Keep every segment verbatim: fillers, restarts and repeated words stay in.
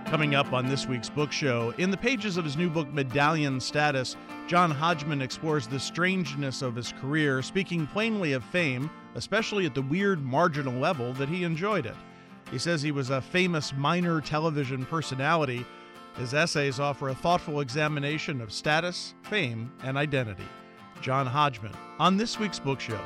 Coming up on this week's book show, in the pages of his new book, Medallion Status, John Hodgman explores the strangeness of his career, speaking plainly of fame, especially at the weird marginal level that he enjoyed it. He says he was a famous minor television personality. His essays offer a thoughtful examination of status, fame, and identity. John Hodgman on this week's book show.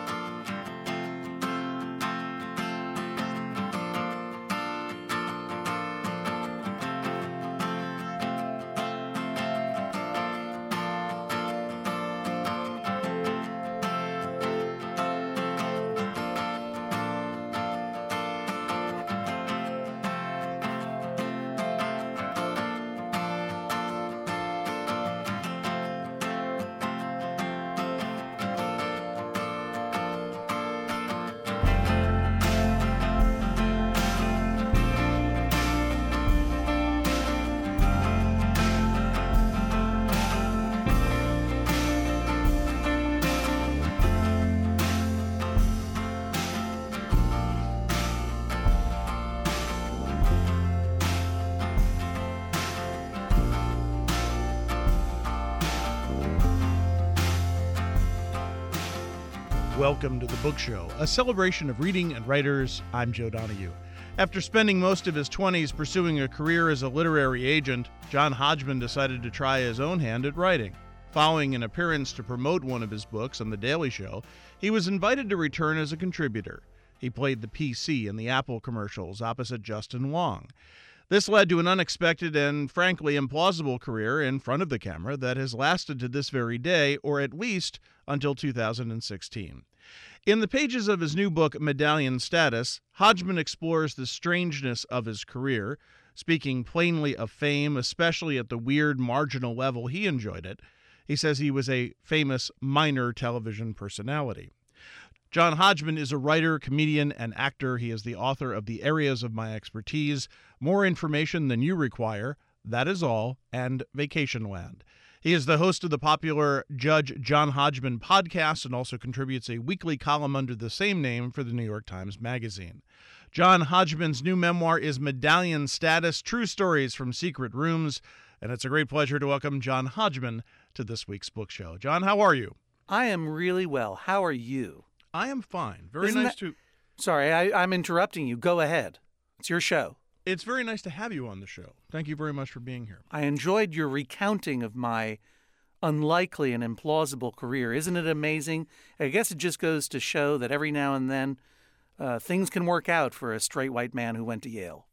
Welcome to the Book Show, a celebration of reading and writers. I'm Joe Donahue. After spending most of his twenties pursuing a career as a literary agent, John Hodgman decided to try his own hand at writing. Following an appearance to promote one of his books on The Daily Show, he was invited to return as a contributor. He played the P C in the Apple commercials opposite Justin Long. This led to an unexpected and, frankly, implausible career in front of the camera that has lasted to this very day, or at least until two thousand sixteen. In the pages of his new book, Medallion Status, Hodgman explores the strangeness of his career, speaking plainly of fame, especially at the weird marginal level he enjoyed it. He says he was a famous minor television personality. John Hodgman is a writer, comedian, and actor. He is the author of The Areas of My Expertise, More Information Than You Require, That Is All, and Vacationland. He is the host of the popular Judge John Hodgman podcast and also contributes a weekly column under the same name for the New York Times Magazine. John Hodgman's new memoir is Medallion Status, True Stories from Secret Rooms, and it's a great pleasure to welcome John Hodgman to this week's book show. John, how are you? I am really well. How are you? I am fine. Very Isn't nice that... to... Sorry, I, I'm interrupting you. Go ahead. It's your show. It's very nice to have you on the show. Thank you very much for being here. I enjoyed your recounting of my unlikely and implausible career. Isn't it amazing? I guess it just goes to show that every now and then uh, things can work out for a straight white man who went to Yale.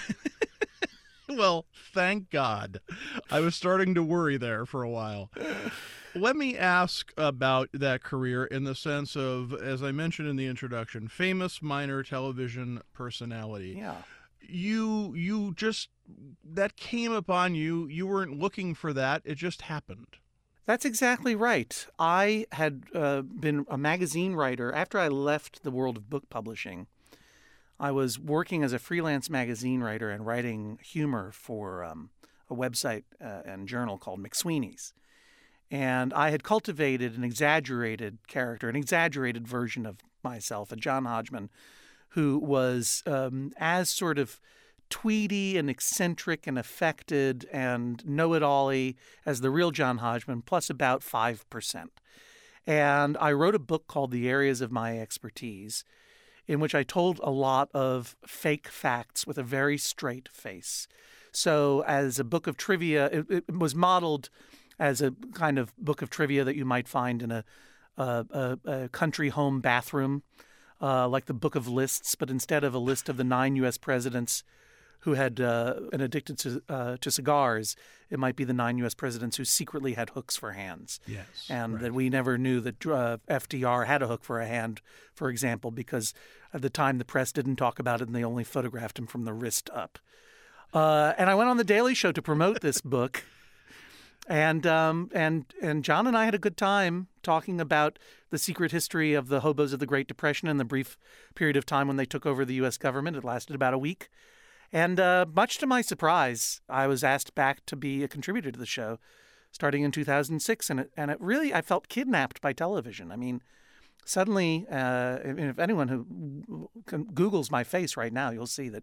Well, thank God. I was starting to worry there for a while. Let me ask about that career in the sense of, as I mentioned in the introduction, famous minor television personality. Yeah. You you just, that came upon you. You weren't looking for that. It just happened. That's exactly right. I had uh, been a magazine writer. After I left the world of book publishing, I was working as a freelance magazine writer and writing humor for um, a website uh, and journal called McSweeney's. And I had cultivated an exaggerated character, an exaggerated version of myself, a John Hodgman, who was um, as sort of tweedy and eccentric and affected and know-it-all-y as the real John Hodgman, plus about five percent. And I wrote a book called The Areas of My Expertise, in which I told a lot of fake facts with a very straight face. So as a book of trivia, it, it was modeled as a kind of book of trivia that you might find in a, a, a, a country home bathroom, uh, like the Book of Lists, but instead of a list of the nine U S presidents who had uh, been addicted to uh, to cigars, it might be the nine U S presidents who secretly had hooks for hands. Yes, and right. that we never knew that uh, F D R had a hook for a hand, for example, because at the time the press didn't talk about it and they only photographed him from the wrist up. Uh, and I went on The Daily Show to promote this book. And um, and and John and I had a good time talking about the secret history of the hobos of the Great Depression and the brief period of time when they took over the U S government. It lasted about a week. And uh, much to my surprise, I was asked back to be a contributor to the show starting in two thousand six. And it, and it really, I felt kidnapped by television. I mean, suddenly, uh, if anyone who Googles my face right now, you'll see that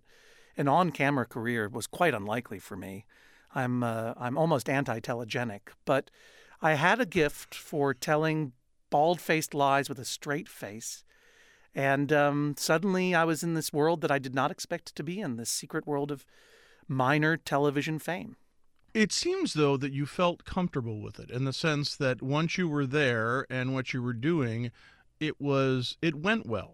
an on-camera career was quite unlikely for me. I'm uh, I'm almost anti-telegenic, but I had a gift for telling bald-faced lies with a straight face. And um, suddenly I was in this world that I did not expect to be in, this secret world of minor television fame. It seems, though, that you felt comfortable with it in the sense that once you were there and what you were doing, it was it went well.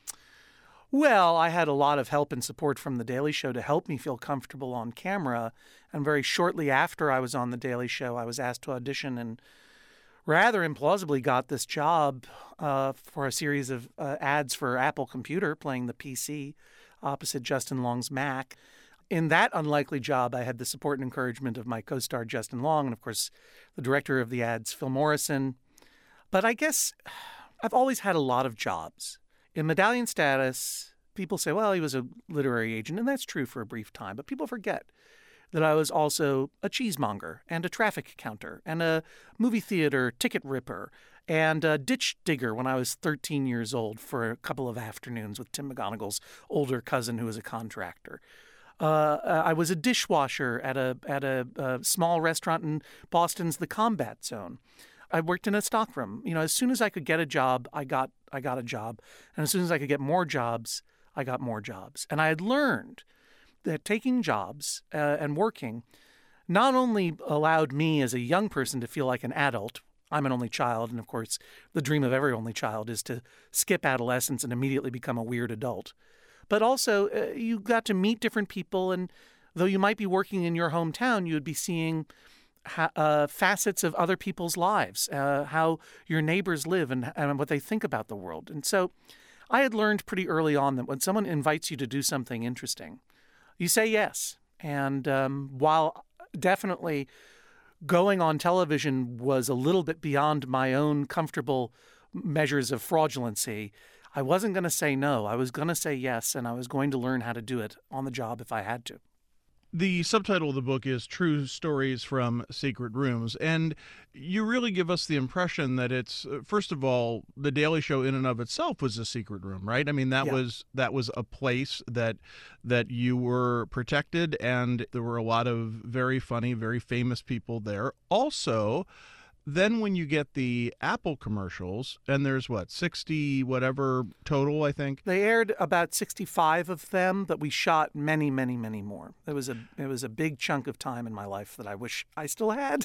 Well, I had a lot of help and support from The Daily Show to help me feel comfortable on camera. And very shortly after I was on The Daily Show, I was asked to audition and rather implausibly got this job uh, for a series of uh, ads for Apple Computer, playing the P C opposite Justin Long's Mac. In that unlikely job, I had the support and encouragement of my co-star Justin Long and, of course, the director of the ads, Phil Morrison. But I guess I've always had a lot of jobs. In Medallion Status, people say, well, he was a literary agent, and that's true for a brief time. But people forget that I was also a cheesemonger and a traffic counter and a movie theater ticket ripper and a ditch digger when I was thirteen years old for a couple of afternoons with Tim McGonigal's older cousin who was a contractor. Uh, I was a dishwasher at a at a, a small restaurant in Boston's The Combat Zone. I worked in a stockroom. You know, as soon as I could get a job, I got I got a job, and as soon as I could get more jobs, I got more jobs. And I had learned that taking jobs uh, and working not only allowed me as a young person to feel like an adult. I'm an only child, and of course, the dream of every only child is to skip adolescence and immediately become a weird adult. But also, uh, you got to meet different people, and though you might be working in your hometown, you would be seeing ha- uh, facets of other people's lives, uh, how your neighbors live and, and what they think about the world. And so I had learned pretty early on that when someone invites you to do something interesting, you say yes. And um, while definitely going on television was a little bit beyond my own comfortable measures of fraudulency, I wasn't going to say no. I was going to say yes, and I was going to learn how to do it on the job if I had to. The subtitle of the book is True Stories from Secret Rooms, and you really give us the impression that it's, first of all, The Daily Show in and of itself was a secret room, right? I mean, that Yeah. was that was a place that that you were protected, and there were a lot of very funny, very famous people there. Also, then when you get the Apple commercials, and there's what, sixty whatever total, I think. They aired about sixty-five of them, but we shot many, many, many more. It was a it was a big chunk of time in my life that I wish I still had.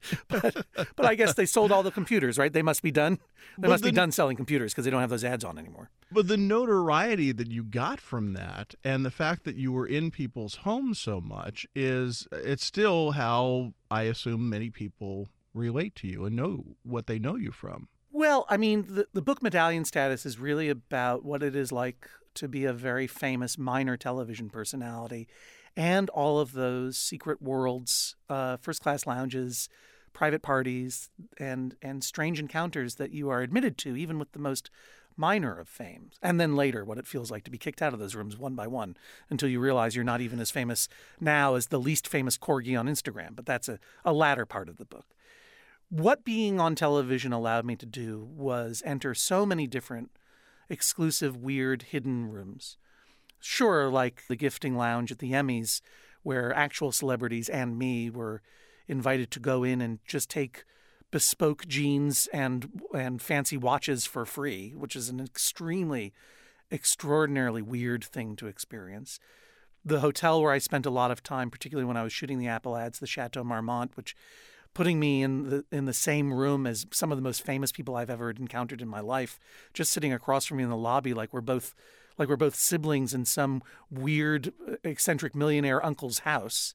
but but I guess they sold all the computers, right? They must be done. They But must the- be done selling computers because they don't have those ads on anymore. But the notoriety that you got from that and the fact that you were in people's homes so much is, it's still how I assume many people relate to you and know what they know you from. Well, I mean, the, the book Medallion Status is really about what it is like to be a very famous minor television personality and all of those secret worlds, uh, first-class lounges, private parties, and, and strange encounters that you are admitted to, even with the most minor of fame. And then later, what it feels like to be kicked out of those rooms one by one until you realize you're not even as famous now as the least famous corgi on Instagram. But that's a, a latter part of the book. What being on television allowed me to do was enter so many different exclusive, weird, hidden rooms. Sure, like the gifting lounge at the Emmys, where actual celebrities and me were invited to go in and just take bespoke jeans and and fancy watches for free, which is an extremely, extraordinarily weird thing to experience. The hotel where I spent a lot of time, particularly when I was shooting the Apple ads, the Chateau Marmont, which putting me in the in the same room as some of the most famous people I've ever encountered in my life, just sitting across from me in the lobby like we're both like we're both siblings in some weird, eccentric millionaire uncle's house.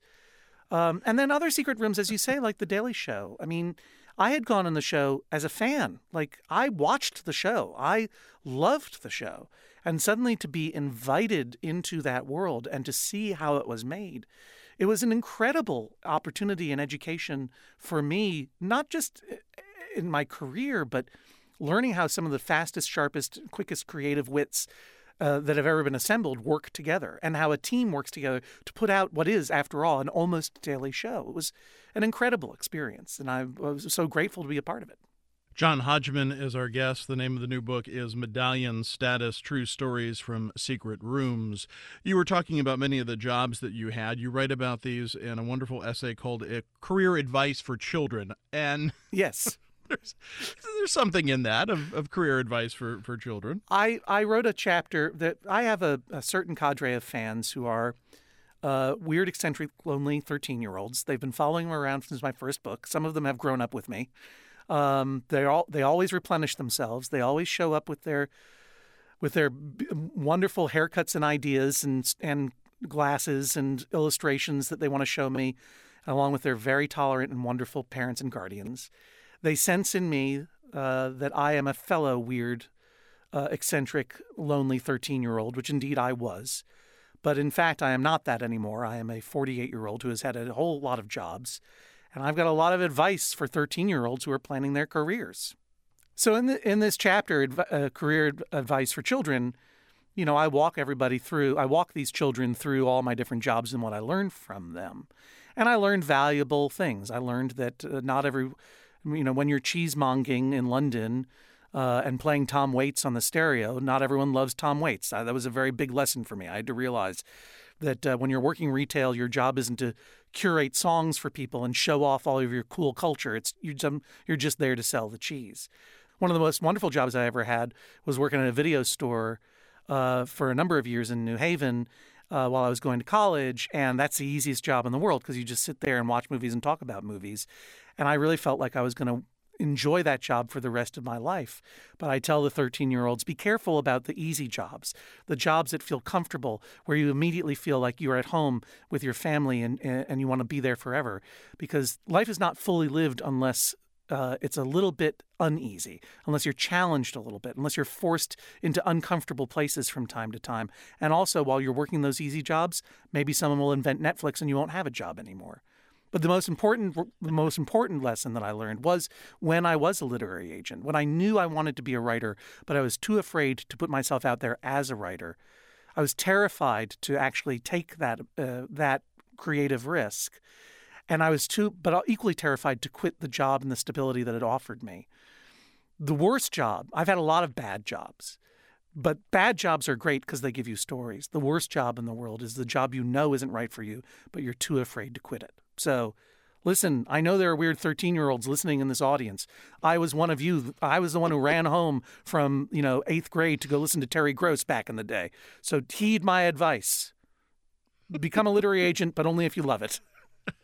Um, and then other secret rooms, as you say, like The Daily Show. I mean, I had gone on the show as a fan. Like, I watched the show. I loved the show. And suddenly to be invited into that world and to see how it was made, it was an incredible opportunity and education for me, not just in my career, but learning how some of the fastest, sharpest, quickest creative wits uh, that have ever been assembled work together, and how a team works together to put out what is, after all, an almost daily show. It was an incredible experience, and I was so grateful to be a part of it. John Hodgman is our guest. The name of the new book is Medallion Status: True Stories from Secret Rooms. You were talking about many of the jobs that you had. You write about these in a wonderful essay called Career Advice for Children. And yes, there's, there's something in that of, of career advice for, for children. I, I wrote a chapter that I have a, a certain cadre of fans who are uh, weird, eccentric, lonely thirteen-year-olds. They've been following me around since my first book. Some of them have grown up with me. Um, they all they always replenish themselves. They always show up with their with their b- wonderful haircuts and ideas and and glasses and illustrations that they want to show me, along with their very tolerant and wonderful parents and guardians. They sense in me uh, that I am a fellow weird, uh, eccentric, lonely thirteen-year-old, which indeed I was. But in fact, I am not that anymore. I am a forty-eight-year-old who has had a whole lot of jobs. And I've got a lot of advice for thirteen-year-olds who are planning their careers. So in the, in this chapter, uh, Career Advice for Children, you know, I walk everybody through, I walk these children through all my different jobs and what I learned from them. And I learned valuable things. I learned that uh, not every, you know, when you're cheesemonging in London uh, and playing Tom Waits on the stereo, not everyone loves Tom Waits. I, that was a very big lesson for me. I had to realize that uh, when you're working retail, your job isn't to curate songs for people and show off all of your cool culture. It's you're just, you're just there to sell the cheese. One of the most wonderful jobs I ever had was working at a video store uh, for a number of years in New Haven uh, while I was going to college, and that's the easiest job in the world because you just sit there and watch movies and talk about movies. And I really felt like I was going to enjoy that job for the rest of my life. But I tell the thirteen-year-olds, be careful about the easy jobs, the jobs that feel comfortable, where you immediately feel like you're at home with your family and, and you want to be there forever. Because life is not fully lived unless uh, it's a little bit uneasy, unless you're challenged a little bit, unless you're forced into uncomfortable places from time to time. And also, while you're working those easy jobs, maybe someone will invent Netflix and you won't have a job anymore. But the most important the most important lesson that I learned was when I was a literary agent, when I knew I wanted to be a writer, but I was too afraid to put myself out there as a writer. I was terrified to actually take that uh, that creative risk. And I was too, but equally terrified to quit the job and the stability that it offered me. The worst job, I've had a lot of bad jobs, but bad jobs are great because they give you stories. The worst job in the world is the job you know isn't right for you, but you're too afraid to quit it. So listen, I know there are weird thirteen-year-olds listening in this audience. I was one of you. I was the one who ran home from, you know, eighth grade to go listen to Terry Gross back in the day. So heed my advice. Become a literary agent, but only if you love it.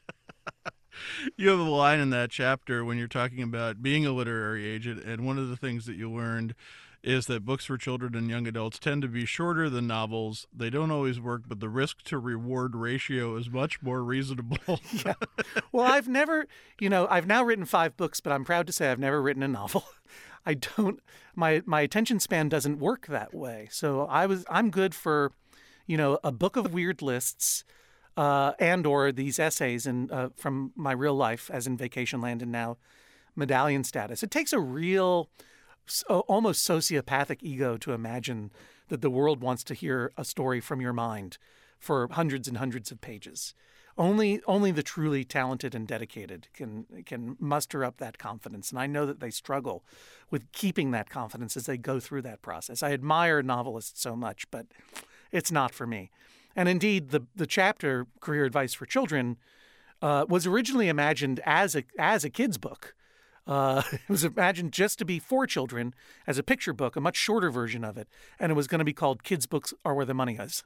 You have a line in that chapter when you're talking about being a literary agent, and one of the things that you learned is that books for children and young adults tend to be shorter than novels. They don't always work, but the risk to reward ratio is much more reasonable. Yeah. Well, I've never, you know, I've now written five books, but I'm proud to say I've never written a novel. I don't, my, my attention span doesn't work that way. So I was, I'm good for, you know, a book of weird lists, uh, and or these essays in, uh, from my real life, as in Vacation Land and now Medallion Status. It takes a real, so almost sociopathic ego to imagine that the world wants to hear a story from your mind for hundreds and hundreds of pages. Only only the truly talented and dedicated can can muster up that confidence. And I know that they struggle with keeping that confidence as they go through that process. I admire novelists so much, but it's not for me. And indeed, the, the chapter, Career Advice for Children, uh, was originally imagined as a as a kid's book. Uh, it was imagined just to be for children as a picture book, a much shorter version of it. And it was going to be called Kids' Books Are Where the Money Is.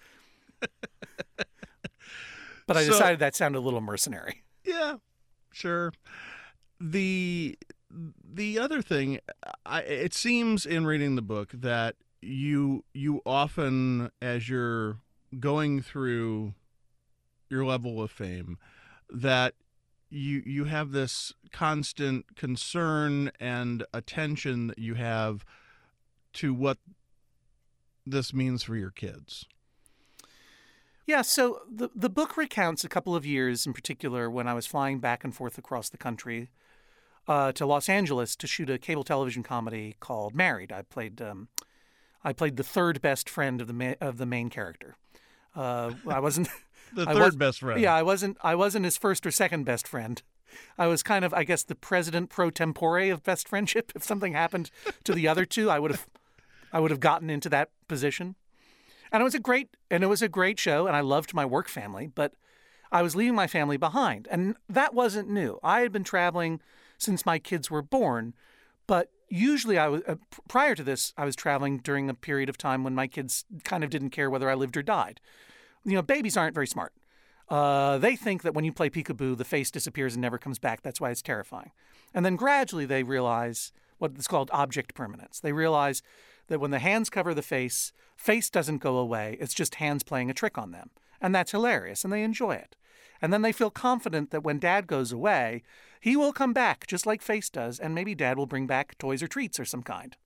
But I So- decided that sounded a little mercenary. Yeah, sure. The the other thing, I, it seems in reading the book that you you often, as you're going through your level of fame, that you you have this constant concern and attention that you have to what this means for your kids. Yeah, so the the book recounts a couple of years in particular when I was flying back and forth across the country uh, to Los Angeles to shoot a cable television comedy called Married. I played um, I played the third best friend of the ma- of the main character. Uh, I wasn't The I third was- best friend. Yeah, I wasn't I wasn't his first or second best friend. I was kind of, I guess, the president pro tempore of Best Friendship. If something happened to the other two, I would have, I would have gotten into that position. And it was a great, and it was a great show, and I loved my work family, but I was leaving my family behind, and that wasn't new. I had been traveling since my kids were born, but usually I was uh, prior to this, I was traveling during a period of time when my kids kind of didn't care whether I lived or died. You know, babies aren't very smart. Uh, they think that when you play peekaboo, the face disappears and never comes back. That's why it's terrifying. And then gradually they realize what is called object permanence. They realize that when the hands cover the face, face doesn't go away. It's just hands playing a trick on them. And that's hilarious, and they enjoy it. And then they feel confident that when Dad goes away, he will come back, just like Face does, and maybe Dad will bring back toys or treats or some kind.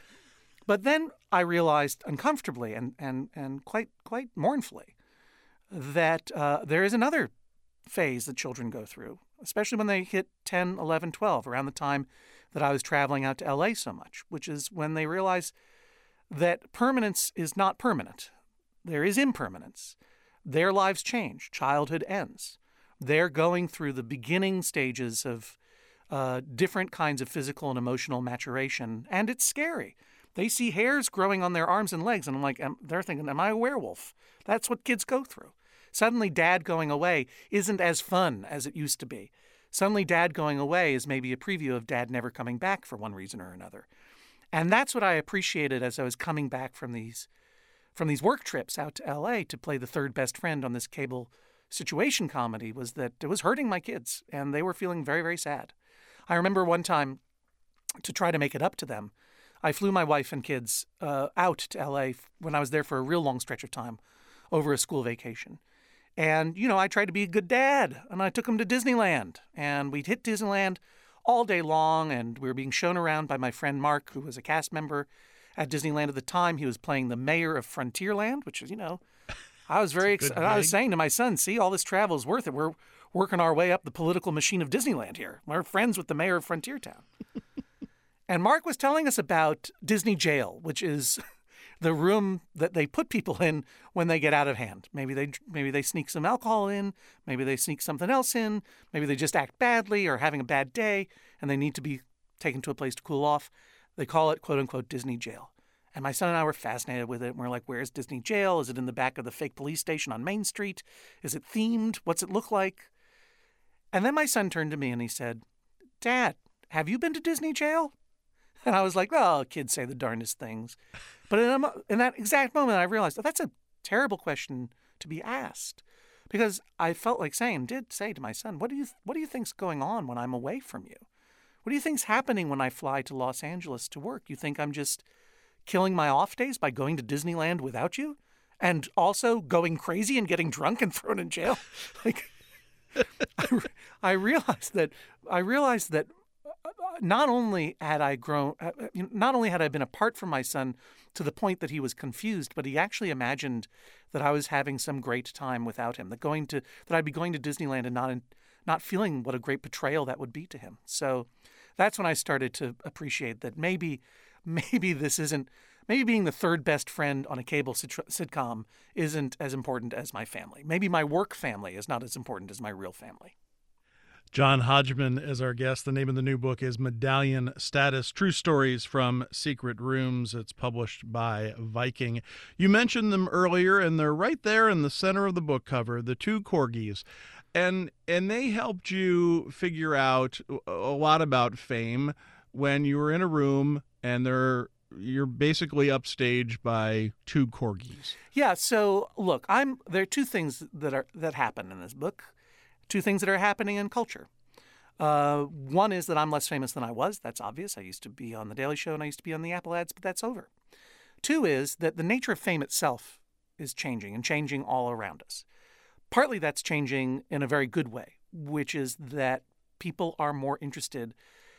But then I realized uncomfortably and, and, and quite quite mournfully that uh, there is another phase that children go through, especially when they hit ten, eleven, twelve, around the time that I was traveling out to L A so much, which is when they realize that permanence is not permanent. There is impermanence. Their lives change. Childhood ends. They're going through the beginning stages of uh, different kinds of physical and emotional maturation, and it's scary. They see hairs growing on their arms and legs, and I'm like, am, they're thinking, am I a werewolf? That's what kids go through. Suddenly, Dad going away isn't as fun as it used to be. Suddenly, Dad going away is maybe a preview of Dad never coming back for one reason or another. And that's what I appreciated as I was coming back from these from these work trips out to L A to play the third best friend on this cable situation comedy, was that it was hurting my kids, and they were feeling very, very sad. I remember one time, to try to make it up to them, I flew my wife and kids uh, out to L A when I was there for a real long stretch of time over a school vacation. And, you know, I tried to be a good dad, and I took them to Disneyland. And we'd hit Disneyland all day long, and we were being shown around by my friend Mark, who was a cast member at Disneyland at the time. He was playing the mayor of Frontierland, which is, you know, I was very excited. I was saying to my son, see, all this travel is worth it. We're working our way up the political machine of Disneyland here. We're friends with the mayor of Frontiertown. And Mark was telling us about Disney Jail, which is the room that they put people in when they get out of hand. Maybe they maybe they sneak some alcohol in, maybe they sneak something else in, maybe they just act badly or having a bad day, and they need to be taken to a place to cool off. They call it, quote unquote, Disney Jail. And my son and I were fascinated with it. And we're like, where's Disney Jail? Is it in the back of the fake police station on Main Street? Is it themed? What's it look like? And then my son turned to me and he said, Dad, have you been to Disney Jail? And I was like, oh, kids say the darndest things. But in, a, in that exact moment, I realized, oh, that's a terrible question to be asked. Because I felt like saying, did say to my son, what do you what do you think's going on when I'm away from you? What do you think's happening when I fly to Los Angeles to work? You think I'm just killing my off days by going to Disneyland without you? And also going crazy and getting drunk and thrown in jail? Like, I, I realized that I realized that not only had I grown, not only had I been apart from my son to the point that he was confused, but he actually imagined that I was having some great time without him, that going to that I'd be going to Disneyland and not in, not feeling what a great betrayal that would be to him. So that's when I started to appreciate that maybe, maybe this isn't, maybe being the third best friend on a cable sit- sitcom isn't as important as my family. Maybe my work family is not as important as my real family. John Hodgman is our guest. The name of the new book is Medallion Status, True Stories from Secret Rooms. It's published by Viking. You mentioned them earlier, and they're right there in the center of the book cover, the two corgis. And and they helped you figure out a lot about fame when you were in a room and they're you're basically upstaged by two corgis. Yeah, so look, I'm there are two things that are that happen in this book. Two things that are happening in culture. Uh, one is that I'm less famous than I was. That's obvious. I used to be on The Daily Show and I used to be on the Apple ads, but that's over. Two is that the nature of fame itself is changing and changing all around us. Partly that's changing in a very good way, which is that people are more interested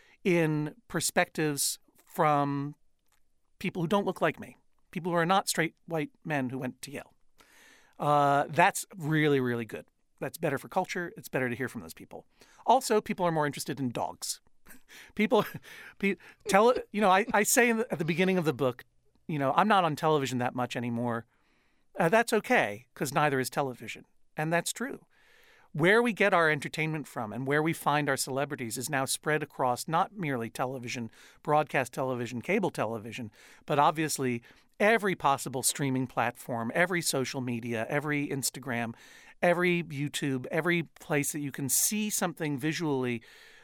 in perspectives from people who don't look like me, people who are not straight white men who went to Yale. Uh, that's really, really good. That's better for culture. It's better to hear from those people. Also, people are more interested in dogs. People pe- tell you know, I, I say in the, at the beginning of the book, you know, I'm not on television that much anymore. Uh, that's okay, because neither is television. And that's true. where we get our entertainment from and where we find our celebrities is now spread across not merely television, broadcast television, cable television, but obviously every possible streaming platform, every social media, every Instagram, every YouTube, every place that you can see something visually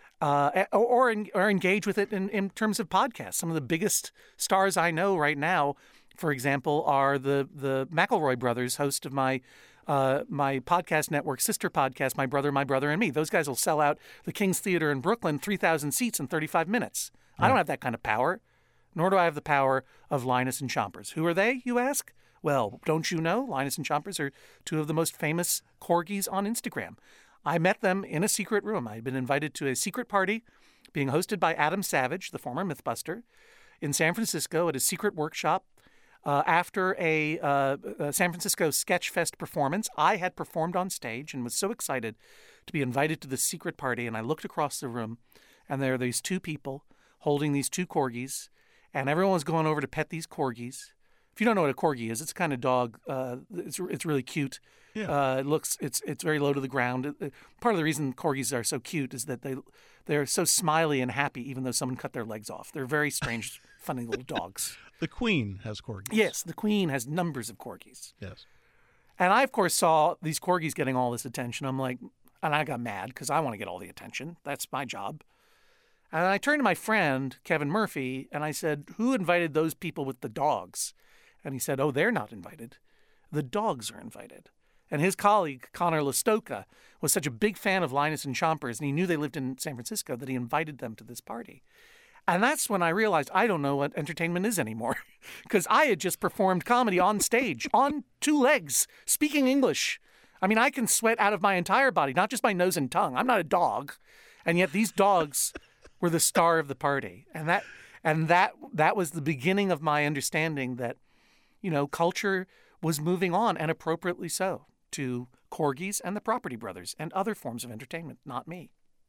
uh, or, or, or engage with it in, in terms of podcasts. Some of the biggest stars I know right now, for example, are the, the McElroy brothers, host of my Uh, my podcast network, sister podcast, My Brother, My Brother, and Me. Those guys will sell out the King's Theater in Brooklyn, three thousand seats in thirty-five minutes. Yeah. I don't have that kind of power, nor do I have the power of Linus and Chompers. Who are they, you ask? Well, don't you know? Linus and Chompers are two of the most famous corgis on Instagram. I met them in a secret room. I had been invited to a secret party being hosted by Adam Savage, the former Mythbuster, in San Francisco at a secret workshop. Uh, after a, uh, a San Francisco Sketchfest performance, I had performed on stage and was so excited to be invited to this secret party. And I looked across the room, and there are these two people holding these two corgis, and everyone was going over to pet these corgis. If you don't know what a corgi is, it's a kind of dog. Uh, it's it's really cute. Yeah. Uh, it looks it's it's very low to the ground. It, it, part of the reason corgis are so cute is that they they're so smiley and happy, even though someone cut their legs off. They're very strange, funny little dogs. The Queen has corgis. Yes, the Queen has numbers of corgis. Yes. And I, of course, saw these corgis getting all this attention. I'm like, and I got mad because I want to get all the attention. That's my job. And I turned to my friend, Kevin Murphy, and I said, who invited those people with the dogs? And he said, oh, they're not invited. The dogs are invited. And his colleague, Connor Listoka, was such a big fan of Linus and Chompers, and he knew they lived in San Francisco, that he invited them to this party. And that's when I realized I don't know what entertainment is anymore, because I had just performed comedy on stage, on two legs, speaking English. I mean, I can sweat out of my entire body, not just my nose and tongue. I'm not a dog. And yet these dogs were the star of the party. And that and that that was the beginning of my understanding that, you know, culture was moving on, and appropriately so, to corgis and the Property Brothers and other forms of entertainment, not me.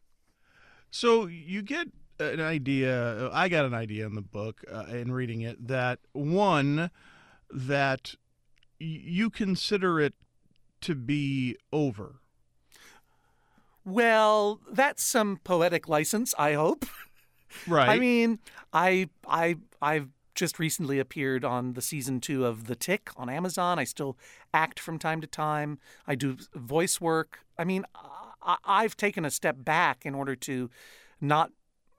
So you get an idea, I got an idea in the book, uh, in reading it, that one, that y- you consider it to be over. Well, that's some poetic license, I hope. Right. I mean, I, I, I've just recently appeared on the season two of The Tick on Amazon. I still act from time to time. I do voice work. I mean, I, I've taken a step back in order to not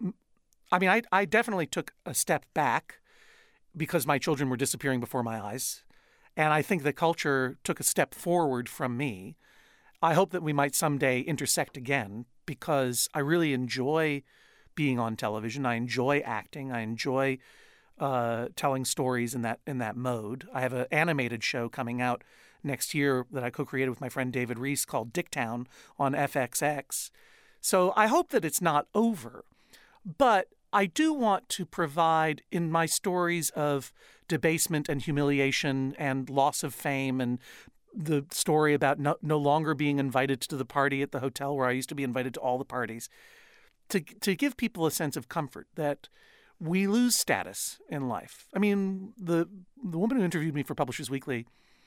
I mean, I, I definitely took a step back because my children were disappearing before my eyes. And I think the culture took a step forward from me. I hope that we might someday intersect again, because I really enjoy being on television. I enjoy acting. I enjoy uh, telling stories in that in that mode. I have an animated show coming out next year that I co-created with my friend David Reese called Dicktown on F X X. So I hope that it's not over. But I do want to provide in my stories of debasement and humiliation and loss of fame, and the story about no, no longer being invited to the party at the hotel where I used to be invited to all the parties, to to give people a sense of comfort that we lose status in life. I mean, the the woman who interviewed me for Publishers Weekly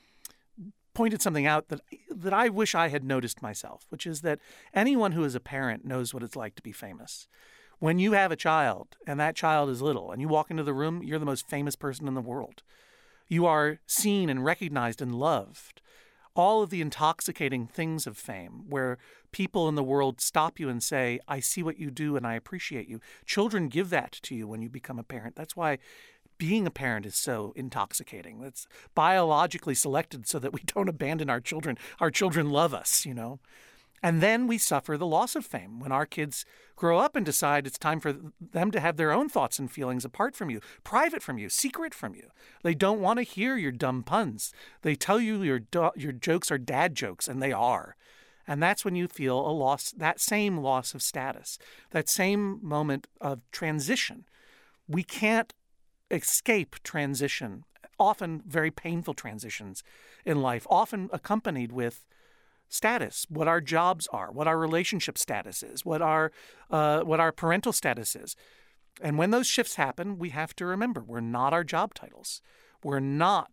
pointed something out that that I wish I had noticed myself, which is that anyone who is a parent knows what it's like to be famous. When you have a child and that child is little and you walk into the room, you're the most famous person in the world. You are seen and recognized and loved. All of the intoxicating things of fame, where people in the world stop you and say, I see what you do and I appreciate you. Children give that to you when you become a parent. That's why being a parent is so intoxicating. It's biologically selected so that we don't abandon our children. Our children love us, you know. And then we suffer the loss of fame when our kids grow up and decide it's time for them to have their own thoughts and feelings apart from you, private from you, secret from you. They don't want to hear your dumb puns. They tell you your do- your jokes are dad jokes, and they are. And that's when you feel a loss, that same loss of status, that same moment of transition. We can't escape transition, often very painful transitions in life, often accompanied with status, what our jobs are, what our relationship status is, what our uh, what our parental status is. And when those shifts happen, we have to remember we're not our job titles. We're not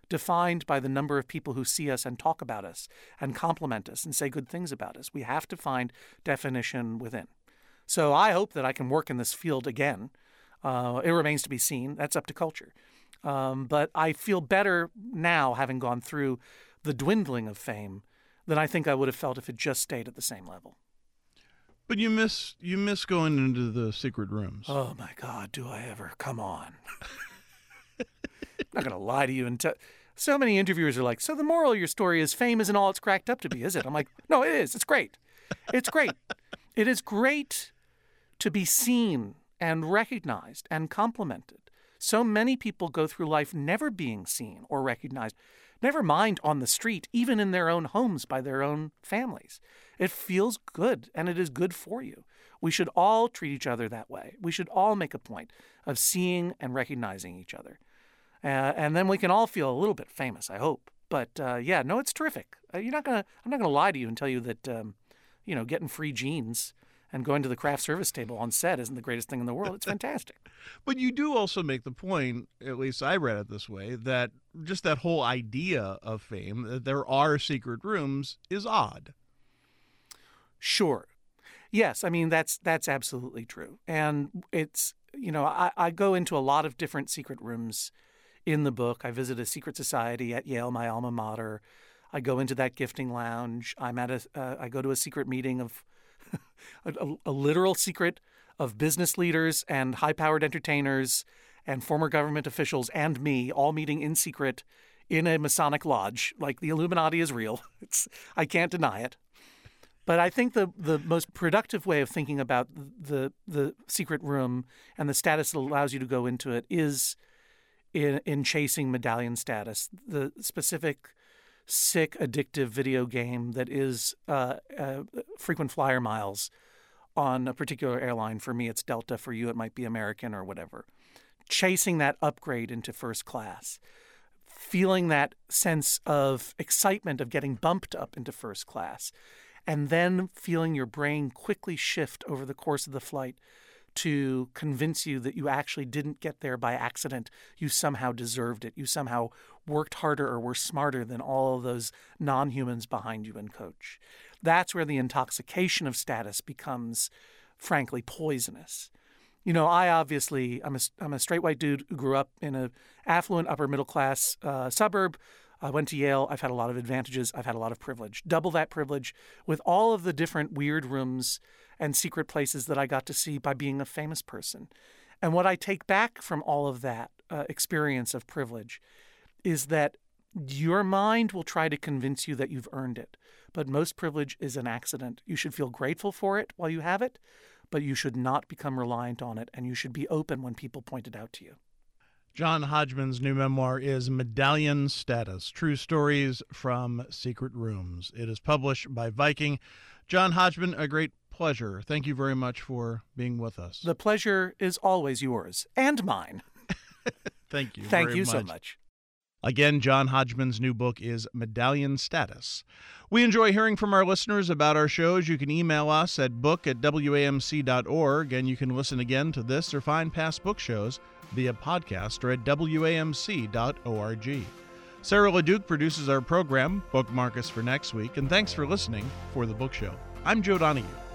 defined by the number of people who see us and talk about us and compliment us and say good things about us. We have to find definition within. So I hope that I can work in this field again. Uh, it remains to be seen. That's up to culture. Um, but I feel better now, having gone through the dwindling of fame, than I think I would have felt if it just stayed at the same level. But you miss you miss going into the secret rooms. Oh, my God, do I ever. Come on. I'm not going to lie to you and tell... So many interviewers are like, so the moral of your story is fame isn't all it's cracked up to be, is it? I'm like, no, it is. It's great. It's great. It is great to be seen and recognized and complimented. So many people go through life never being seen or recognized, never mind on the street, even in their own homes by their own families. It feels good, and it is good for you. We should all treat each other that way. We should all make a point of seeing and recognizing each other. Uh, and then we can all feel a little bit famous, I hope. But uh, yeah, no, it's terrific. Uh, you're not gonna. I'm not gonna lie to you and tell you that um, you know, getting free jeans and going to the craft service table on set isn't the greatest thing in the world. It's fantastic. But you do also make the point, at least I read it this way, that just that whole idea of fame, that there are secret rooms, is odd. Sure. Yes, I mean, that's that's absolutely true. And it's, you know, I, I go into a lot of different secret rooms in the book. I visit a secret society at Yale, my alma mater. I go into that gifting lounge. I'm at a, uh, I go to a secret meeting of a, a literal secret of business leaders and high-powered entertainers and former government officials and me all meeting in secret in a Masonic lodge. Like, the Illuminati is real. It's, I can't deny it. But I think the, the most productive way of thinking about the the secret room and the status that allows you to go into it is in, in chasing medallion status, the specific sick, addictive video game that is uh, uh, frequent flyer miles on a particular airline. For me, it's Delta. For you, it might be American or whatever. Chasing that upgrade into first class, feeling that sense of excitement of getting bumped up into first class, and then feeling your brain quickly shift over the course of the flight to convince you that you actually didn't get there by accident. You somehow deserved it. You somehow worked harder or were smarter than all of those non-humans behind you in coach. That's where the intoxication of status becomes, frankly, poisonous. You know, I obviously, I'm a, I'm a straight white dude who grew up in an affluent upper middle class uh, suburb. I went to Yale. I've had a lot of advantages. I've had a lot of privilege. Double that privilege with all of the different weird rooms and secret places that I got to see by being a famous person. And what I take back from all of that uh, experience of privilege is that your mind will try to convince you that you've earned it. But most privilege is an accident. You should feel grateful for it while you have it, but you should not become reliant on it, and you should be open when people point it out to you. John Hodgman's new memoir is Medallion Status, True Stories from Secret Rooms. It is published by Viking. John Hodgman, a great pleasure. Thank you very much for being with us. The pleasure is always yours and mine. Thank you. Thank very you much. so much. Again, John Hodgman's new book is Medallion Status. We enjoy hearing from our listeners about our shows. You can email us at book at W A M C dot org, and you can listen again to this or find past book shows via podcast or at W A M C dot org. Sarah LeDuc produces our program. Bookmark us for next week, and thanks for listening for The Book Show. I'm Joe Donahue.